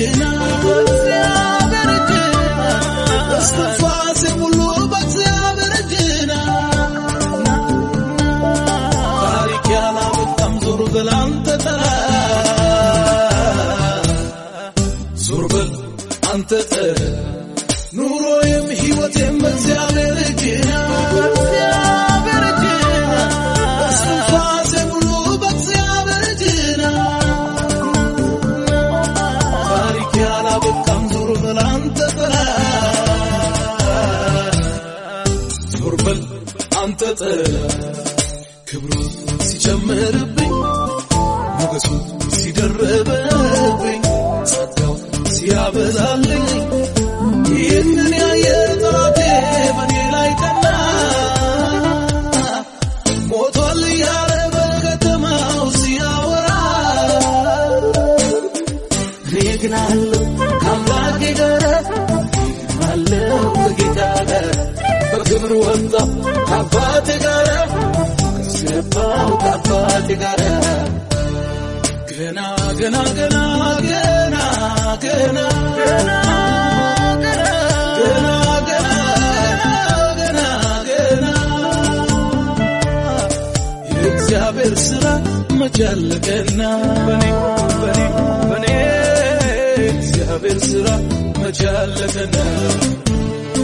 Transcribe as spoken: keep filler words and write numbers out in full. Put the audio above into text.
እጅና በእግዚአብሔር እጅና እስትንፋሴ ሁሉ በእግዚአብሔር እጅና ታሪክ ያላበቃም ዞር በል አንተ ተራ ዞር በል አንተ ተራ ኑሮዬም ሕይወቴም በእግዚአብሔር እጅና በእግዚአብሔር እጅና እስትንፋሴ ሁሉ በእግዚአብሔር እጅና ታሪክ ያላበቃም ዞር በል አንተ ተራ ዞር በል አንተ ተራ ክብሩ ሲጨምርብኝ ሞገሱ ሲደርብብኝ ጸጋው ሲያበዛልኝ ይህንን ያየ ጠላቴ በኔ ላይ ቀና ሞቷል እያለ በከተማው ሲያወራ እኔ ግን አለሁ ከአምላኬ ጋር አለሁ ከጌታ ጋር በክብር ወጣሁ ከአባቴ ጋር ገባሁ ከአባቴ ጋር ገና ገና ገና ገና ገና ገና ገና ገና ገና ገና የእግዚአብሔር ሥራ መቼ አለቀና በኔ በኔ በኔ የእግዚአብሔር ሥራ መቼ አለቀና